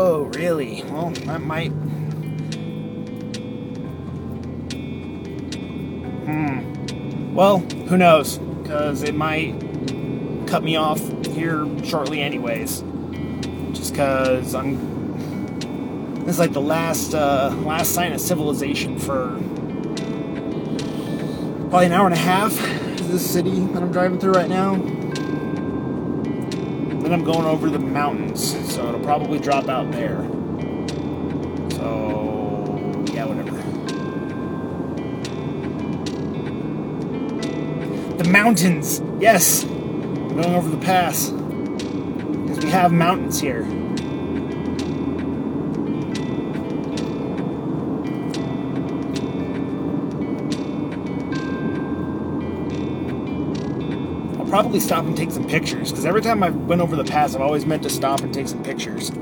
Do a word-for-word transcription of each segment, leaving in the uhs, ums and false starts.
Oh, really? Well, that might... Hmm. Well, who knows? Because it might cut me off here shortly anyways. Just because I'm... This is like the last, uh, last sign of civilization for probably an hour and a half. This city that I'm driving through right now. Then I'm going over the mountains, so it'll probably drop out there. So, yeah, whatever. The mountains! Yes! I'm going over the pass. Because we have mountains here. Probably stop and take some pictures, because every time I went over the pass, I've always meant to stop and take some pictures.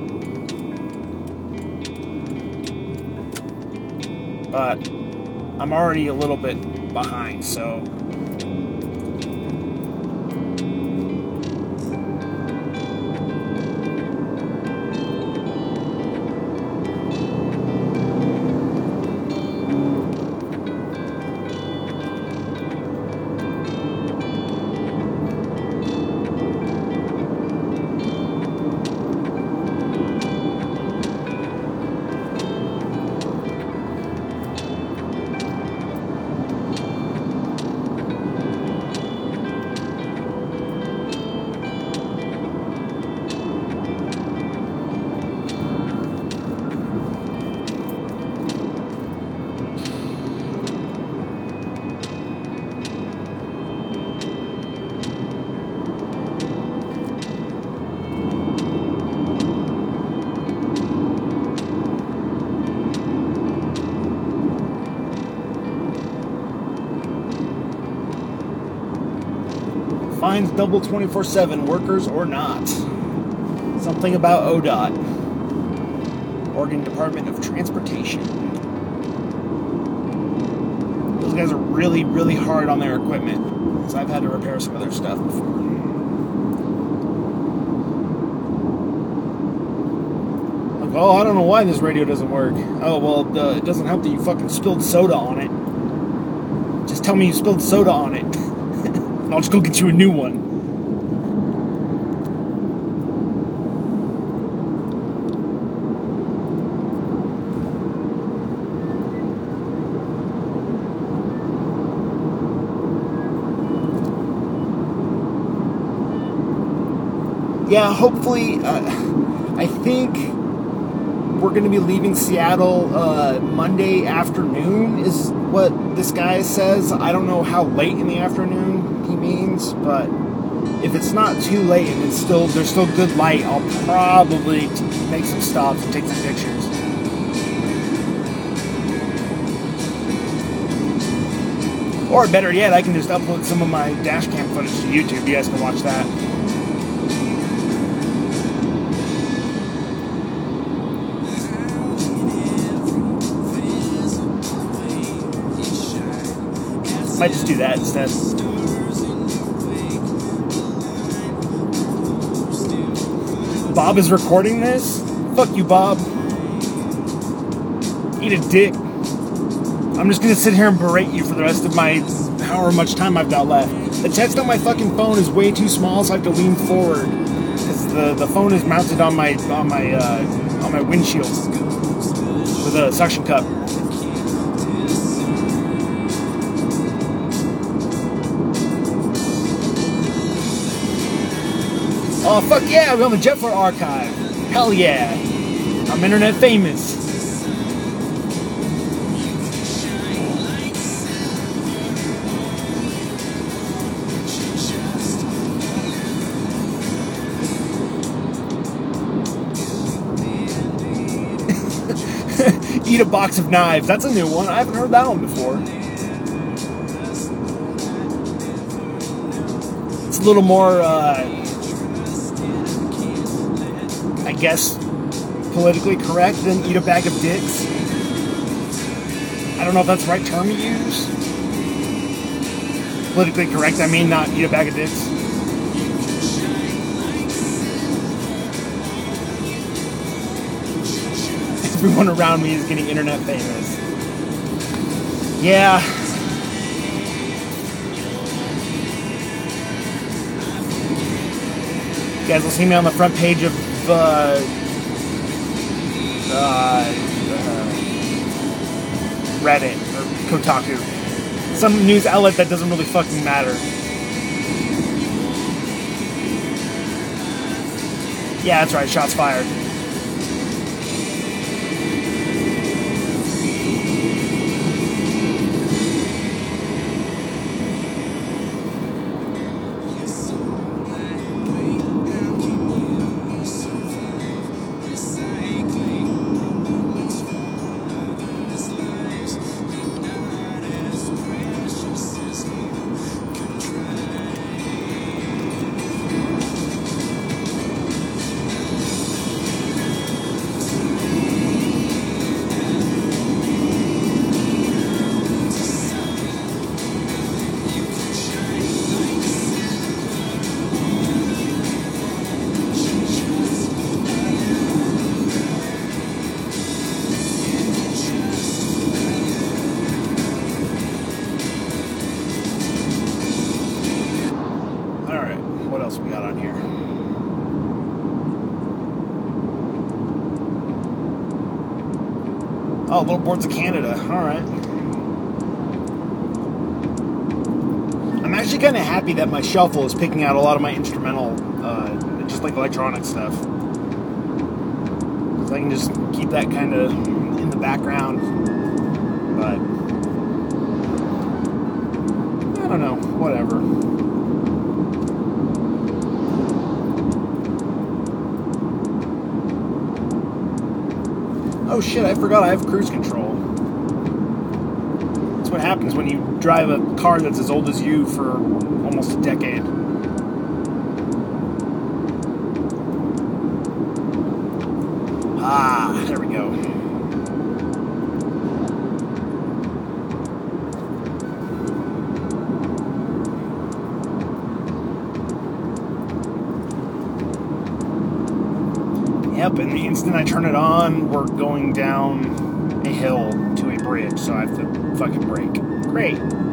But I'm already a little bit behind, so... Finds double twenty-four seven, workers or not. Something about O D O T. Oregon Department of Transportation. Those guys are really, really hard on their equipment. Because I've had to repair some of their stuff before. Like, oh, I don't know why this radio doesn't work. Oh, well, uh, it doesn't help that you fucking spilled soda on it. Just tell me you spilled soda on it. I'll just go get you a new one. Yeah, hopefully, uh, I think we're going to be leaving Seattle uh, Monday afternoon is what this guy says. I don't know how late in the afternoon he means, but if it's not too late and it's still there's still good light, I'll probably t make some stops and take some pictures. Or better yet, I can just upload some of my dash cam footage to YouTube. You guys can watch that. Might just do that instead. Bob is recording this? Fuck you, Bob. Eat a dick. I'm just gonna sit here and berate you for the rest of my however much time I've got left. The text on my fucking phone is way too small, so I have to lean forward because the the phone is mounted on my on my uh, on my windshield with a suction cup. Oh, fuck yeah, we're on the Jetfire Archive. Hell yeah. I'm internet famous. Eat a box of knives. That's a new one. I haven't heard that one before. It's a little more, uh... I guess, politically correct than eat a bag of dicks. I don't know if that's the right term to use. Politically correct, I mean not eat a bag of dicks. everyone around me is getting internet famous. Yeah. You guys will see me on the front page of uh, uh, uh, Reddit or Kotaku. Some news outlet that doesn't really fucking matter. Yeah, that's right, shots fired. We got on here. Oh, Little Boards of Canada. All right. I'm actually kind of happy that my shuffle is picking out a lot of my instrumental, uh, just like electronic stuff. So I can just keep that kind of in the background. But I don't know. Whatever. Oh shit, I forgot I have cruise control. That's what happens when you drive a car that's as old as you for almost a decade. Ah, there we go. Yep, and the instant I turn it on, we're going down a hill to a bridge, so I have to fucking brake. Great.